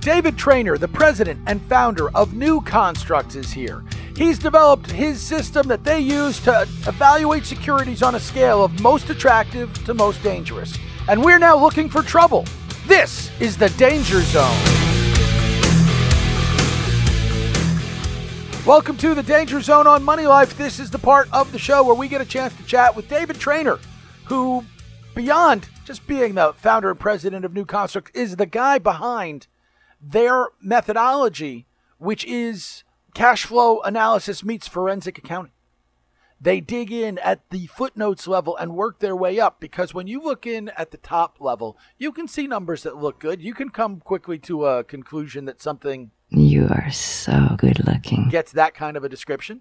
David Trainer, the president and founder of New Constructs, is here. He's developed his system that they use to evaluate securities on a scale of most attractive to most dangerous. And we're now looking for trouble. This is the Danger Zone. Welcome to the Danger Zone on Money Life. This is the part of the show where we get a chance to chat with David Trainer, who, beyond just being the founder and president of New Constructs, is the guy behind their methodology, which is cash flow analysis meets forensic accounting. They dig in at the footnotes level and work their way up, because when you look in at the top level, you can see numbers that look good. You can come quickly to a conclusion that something... You are so good looking. ...gets that kind of a description.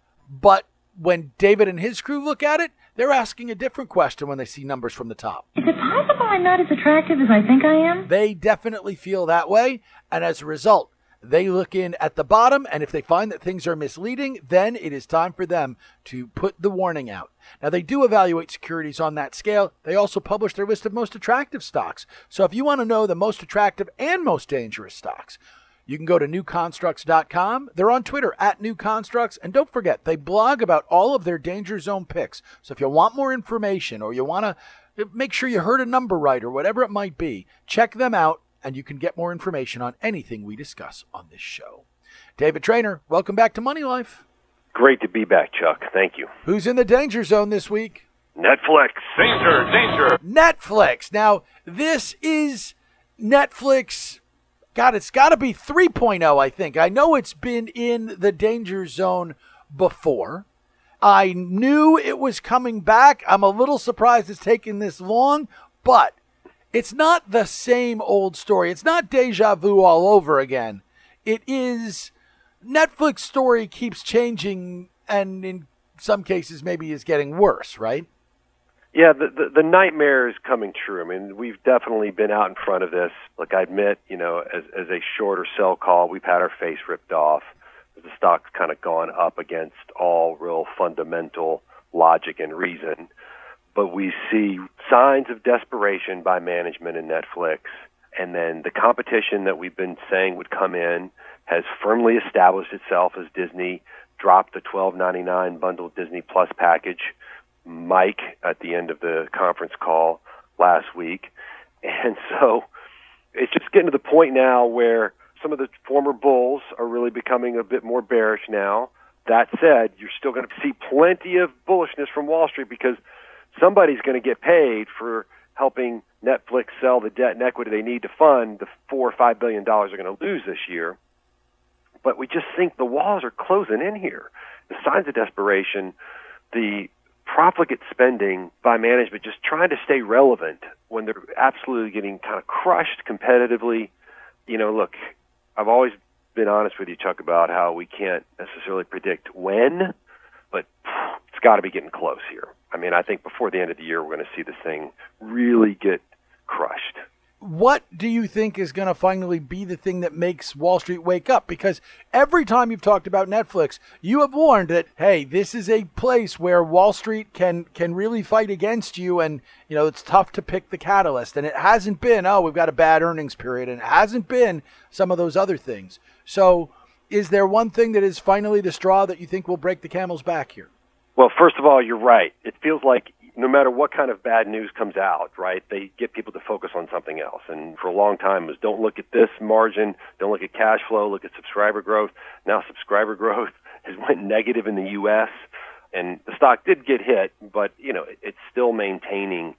But when David and his crew look at it, they're asking a different question when they see numbers from the top. Is it possible I'm not as attractive as I think I am? They definitely feel that way, and as a result, they look in at the bottom, and if they find that things are misleading, then it is time for them to put the warning out. Now, they do evaluate securities on that scale. They also publish their list of most attractive stocks. So if you want to know the most attractive and most dangerous stocks, you can go to newconstructs.com. They're on Twitter at newconstructs. And don't forget, they blog about all of their Danger Zone picks. So if you want more information, or you want to make sure you heard a number right, or whatever it might be, check them out, and you can get more information on anything we discuss on this show. David Trainer, welcome back to Money Life. Great to be back, Chuck. Thank you. Who's in the Danger Zone this week? Netflix. Danger. Netflix. Now, this is Netflix. God, it's got to be 3.0, I think. I know it's been in the Danger Zone before. I knew it was coming back. I'm a little surprised it's taken this long, but it's not the same old story. It's not deja vu all over again. It is Netflix story keeps changing, and in some cases maybe is getting worse, right? Yeah, the nightmare is coming true. I mean, we've definitely been out in front of this. Look, I admit, as a short or sell call, we've had our face ripped off. The stock's kind of gone up against all real fundamental logic and reason. But we see signs of desperation by management in Netflix. And then the competition that we've been saying would come in has firmly established itself as Disney dropped the $12.99 bundled Disney Plus package, Mike, at the end of the conference call last week. And so it's just getting to the point now where some of the former bulls are really becoming a bit more bearish now. That said, you're still going to see plenty of bullishness from Wall Street, because somebody's going to get paid for helping Netflix sell the debt and equity they need to fund the $4 or $5 billion they're going to lose this year. But we just think the walls are closing in here. The signs of desperation, the profligate spending by management, just trying to stay relevant when they're absolutely getting kind of crushed competitively. Look, I've always been honest with you, Chuck, about how we can't necessarily predict when, but it's got to be getting close here. I mean, I think before the end of the year, we're going to see this thing really get crushed. What do you think is going to finally be the thing that makes Wall Street wake up? Because every time you've talked about Netflix, you have warned that, hey, this is a place where Wall Street can really fight against you, and, it's tough to pick the catalyst. And it hasn't been, we've got a bad earnings period, and it hasn't been some of those other things. So is there one thing that is finally the straw that you think will break the camel's back here? Well, first of all, you're right. It feels like no matter what kind of bad news comes out, right, they get people to focus on something else. And for a long time it was, don't look at this margin, don't look at cash flow, look at subscriber growth. Now subscriber growth has went negative in the U.S., and the stock did get hit, but, it's still maintaining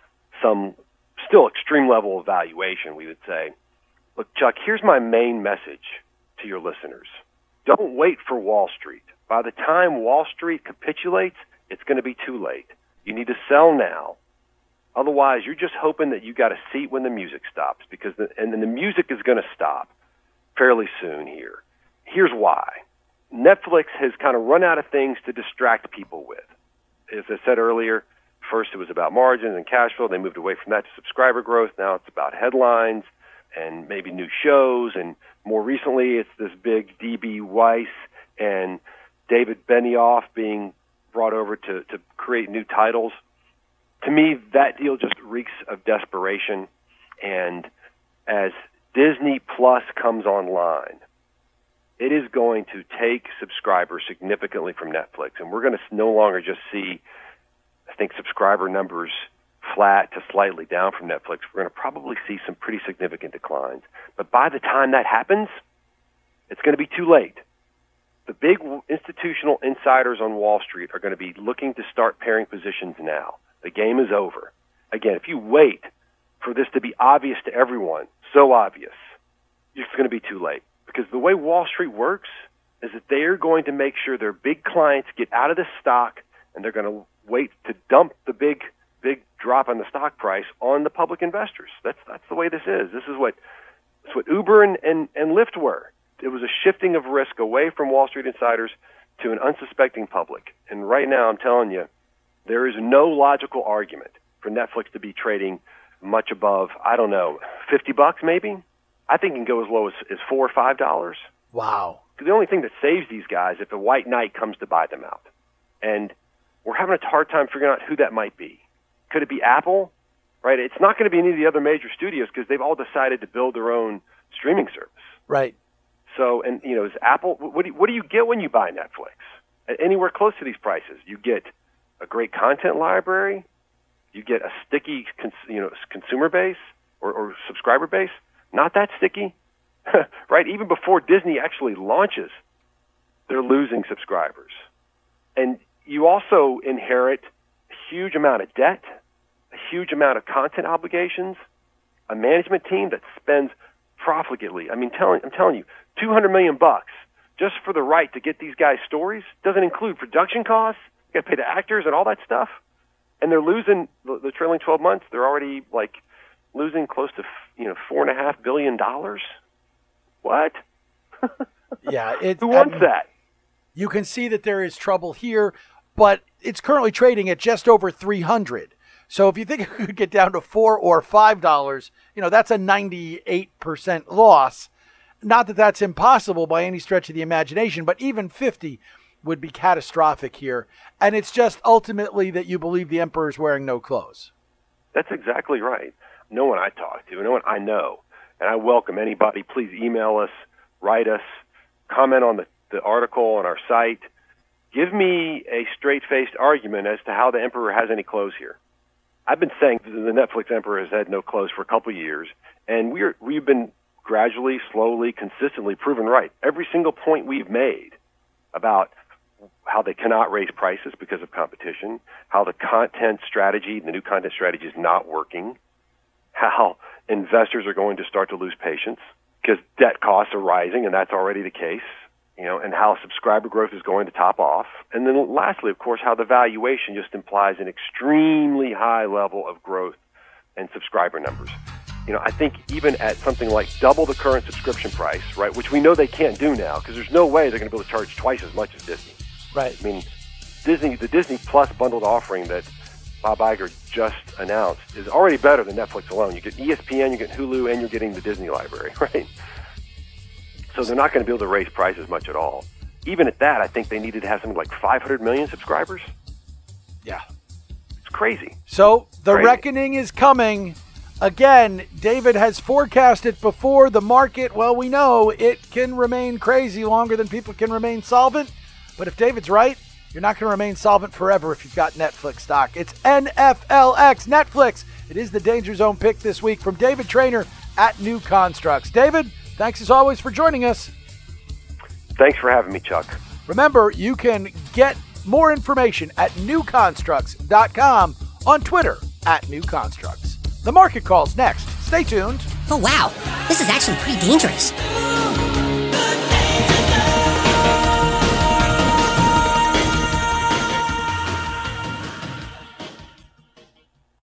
some still extreme level of valuation, we would say. Look, Chuck, here's my main message to your listeners. Don't wait for Wall Street. By the time Wall Street capitulates, it's going to be too late. You need to sell now. Otherwise, you're just hoping that you got a seat when the music stops, because the music is going to stop fairly soon here. Here's why. Netflix has kind of run out of things to distract people with. As I said earlier, first it was about margins and cash flow. They moved away from that to subscriber growth. Now it's about headlines and maybe new shows. And more recently, it's this big D.B. Weiss and David Benioff being brought over to create new titles. To me, that deal just reeks of desperation. And as Disney Plus comes online, it is going to take subscribers significantly from Netflix, and we're going to no longer just see, I think, subscriber numbers flat to slightly down from Netflix. We're going to probably see some pretty significant declines. But by the time that happens, it's going to be too late. The big institutional insiders on Wall Street are going to be looking to start pairing positions now. The game is over. Again, if you wait for this to be obvious to everyone, so obvious, it's going to be too late. Because the way Wall Street works is that they are going to make sure their big clients get out of the stock, and they're going to wait to dump the big drop on the stock price on the public investors. That's the way this is. This is what Uber and Lyft were. It was a shifting of risk away from Wall Street insiders to an unsuspecting public. And right now, I'm telling you, there is no logical argument for Netflix to be trading much above, I don't know, $50 maybe? I think it can go as low as $4 or $5. Wow. The only thing that saves these guys if a white knight comes to buy them out. And we're having a hard time figuring out who that might be. Could it be Apple? Right? It's not going to be any of the other major studios because they've all decided to build their own streaming service. Right. So, and is Apple? What do you get when you buy Netflix? Anywhere close to these prices, you get a great content library, you get a sticky, consumer base or subscriber base. Not that sticky, right? Even before Disney actually launches, they're losing subscribers, and you also inherit a huge amount of debt, a huge amount of content obligations, a management team that spends profligately. I mean, I'm telling you, $200 million just for the right to get these guys' stories. Doesn't include production costs. You got to pay the actors and all that stuff. And they're losing the trailing 12 months. They're already losing close to $4.5 billion. What? Yeah, who wants that? You can see that there is trouble here, but it's currently trading at just over 300. So if you think it could get down to $4 or $5, that's a 98% loss. Not that that's impossible by any stretch of the imagination, but even 50 would be catastrophic here. And it's just ultimately that you believe the emperor's wearing no clothes. That's exactly right. No one I talk to, no one I know, and I welcome anybody. Please email us, write us, comment on the article on our site. Give me a straight-faced argument as to how the emperor has any clothes here. I've been saying the Netflix emperor has had no clothes for a couple of years, and we've been gradually, slowly, consistently proven right. Every single point we've made about how they cannot raise prices because of competition, how the content strategy, the new content strategy is not working, how investors are going to start to lose patience because debt costs are rising, and that's already the case, and how subscriber growth is going to top off. And then lastly, of course, how the valuation just implies an extremely high level of growth and subscriber numbers. I think even at something like double the current subscription price, right, which we know they can't do now because there's no way they're going to be able to charge twice as much as Disney. Right. I mean, the Disney Plus bundled offering that Bob Iger just announced is already better than Netflix alone. You get ESPN, you get Hulu, and you're getting the Disney library, right? So they're not going to be able to raise prices much at all. Even at that, I think they needed to have something like 500 million subscribers. Yeah. It's crazy. So the reckoning is coming. Again, David has forecasted before the market. Well, we know it can remain crazy longer than people can remain solvent. But if David's right, you're not going to remain solvent forever if you've got Netflix stock. It's NFLX Netflix. It is the Danger Zone pick this week from David Traynor at New Constructs. David, thanks as always for joining us. Thanks for having me, Chuck. Remember, you can get more information at newconstructs.com, on Twitter at newconstructs. The market call's next. Stay tuned. Oh, wow. This is actually pretty dangerous.